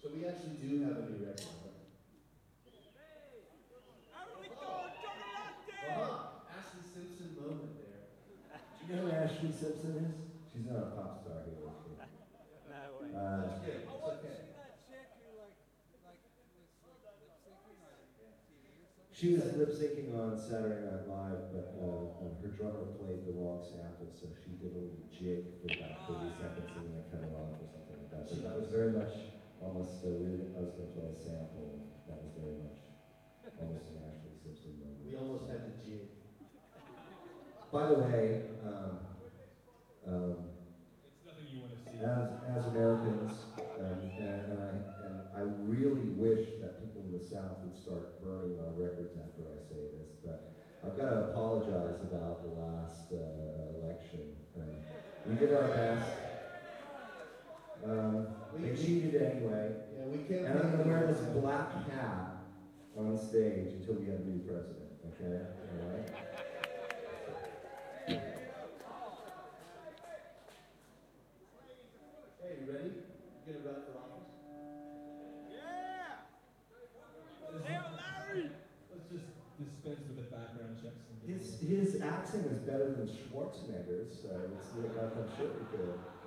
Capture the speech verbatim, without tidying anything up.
So we actually do have a new record. Wow, Ashley Simpson moment there. Do you know who Ashley Simpson is? She's not a pop star here, is she? No way. Uh, That's good. It's I want to okay. see that chick who like, like was like lip syncing on T V or something. she was lip syncing on Saturday Night Live, but uh, uh, her drummer played the wrong sample, so she did a little jig for about thirty seconds and then cut it off or something like that. But that was very much almost uh, really, I was going to play a sample. That was very much almost an Ashley Simpson moment. We almost had to jig. By the way, um, um, It's nothing you want to see. as, as Americans, um, and, and, I, and I really wish that people in the South would start burning our records after I say this, but I've got to apologize about the last uh, election. Um, we did our best. Um, We- they cheated anyway. Yeah, we can't. And I'm going to wear this black hat on stage until we have a new president, okay? All right? Hey, you ready? You gonna run for office? Let's just dispense with the background checks. and get His, to his accent is better than Schwarzenegger's, so it's, I'm sure we could.